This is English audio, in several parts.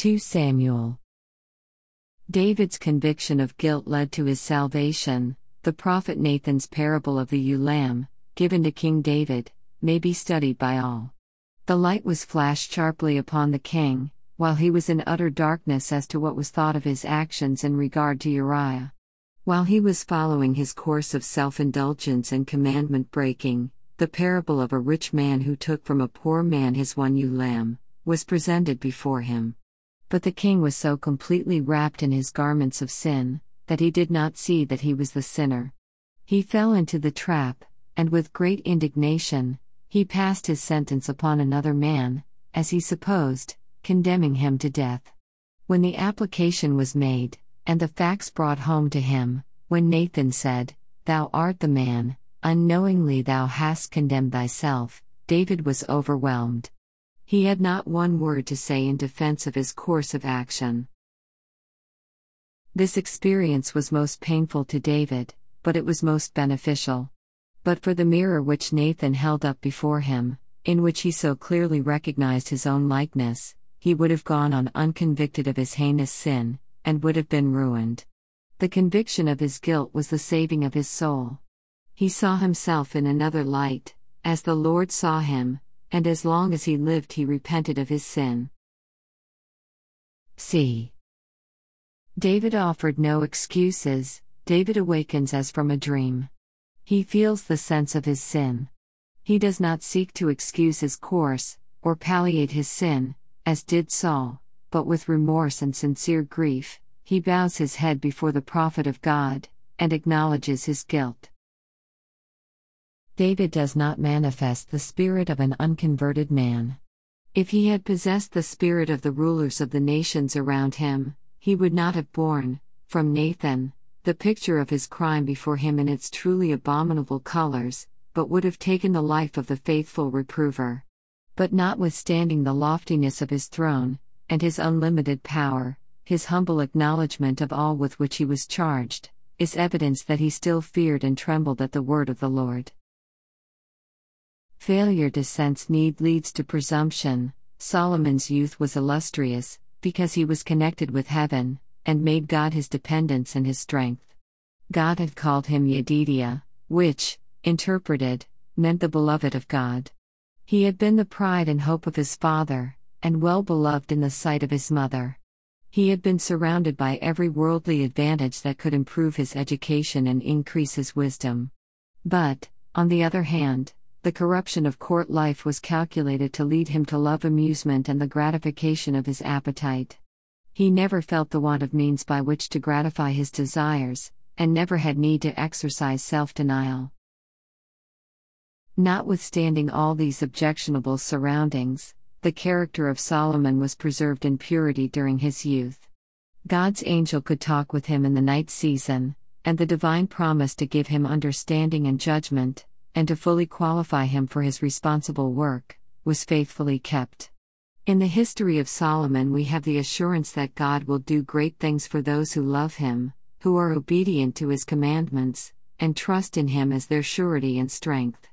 2 Samuel. David's conviction of guilt led to his salvation. The prophet Nathan's parable of the ewe lamb, given to King David, may be studied by all. The light was flashed sharply upon the king, while he was in utter darkness as to what was thought of his actions in regard to Uriah. While he was following his course of self-indulgence and commandment-breaking, the parable of a rich man who took from a poor man his one ewe lamb was presented before him. But the king was so completely wrapped in his garments of sin, that he did not see that he was the sinner. He fell into the trap, and with great indignation, he passed his sentence upon another man, as he supposed, condemning him to death. When the application was made, and the facts brought home to him, when Nathan said, "Thou art the man, unknowingly thou hast condemned thyself," David was overwhelmed. He had not one word to say in defense of his course of action. This experience was most painful to David, but it was most beneficial. But for the mirror which Nathan held up before him, in which he so clearly recognized his own likeness, he would have gone on unconvicted of his heinous sin, and would have been ruined. The conviction of his guilt was the saving of his soul. He saw himself in another light, as the Lord saw him, and as long as he lived he repented of his sin. C. David offered no excuses. David awakens as from a dream. He feels the sense of his sin. He does not seek to excuse his course, or palliate his sin, as did Saul, but with remorse and sincere grief, he bows his head before the prophet of God, and acknowledges his guilt. David does not manifest the spirit of an unconverted man. If he had possessed the spirit of the rulers of the nations around him, he would not have borne, from Nathan, the picture of his crime before him in its truly abominable colors, but would have taken the life of the faithful reprover. But notwithstanding the loftiness of his throne, and his unlimited power, his humble acknowledgement of all with which he was charged, is evidence that he still feared and trembled at the word of the Lord. Failure to sense need leads to presumption. Solomon's youth was illustrious, because he was connected with heaven, and made God his dependence and his strength. God had called him Yedidiah, which, interpreted, meant the beloved of God. He had been the pride and hope of his father, and well beloved in the sight of his mother. He had been surrounded by every worldly advantage that could improve his education and increase his wisdom. But, on the other hand, the corruption of court life was calculated to lead him to love amusement and the gratification of his appetite. He never felt the want of means by which to gratify his desires, and never had need to exercise self-denial. Notwithstanding all these objectionable surroundings, the character of Solomon was preserved in purity during his youth. God's angel could talk with him in the night season, and the divine promise to give him understanding and judgment, and to fully qualify him for his responsible work, was faithfully kept. In the history of Solomon we have the assurance that God will do great things for those who love him, who are obedient to his commandments, and trust in him as their surety and strength.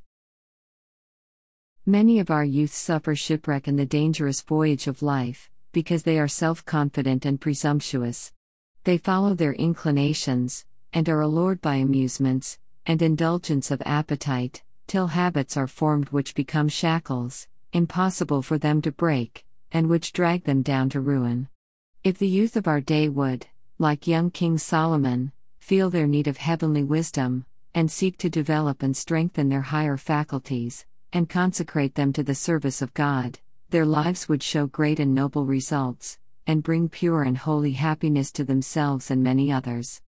Many of our youth suffer shipwreck in the dangerous voyage of life, because they are self-confident and presumptuous. They follow their inclinations, and are allured by amusements, and indulgence of appetite, till habits are formed which become shackles, impossible for them to break, and which drag them down to ruin. If the youth of our day would, like young King Solomon, feel their need of heavenly wisdom, and seek to develop and strengthen their higher faculties, and consecrate them to the service of God, their lives would show great and noble results, and bring pure and holy happiness to themselves and many others.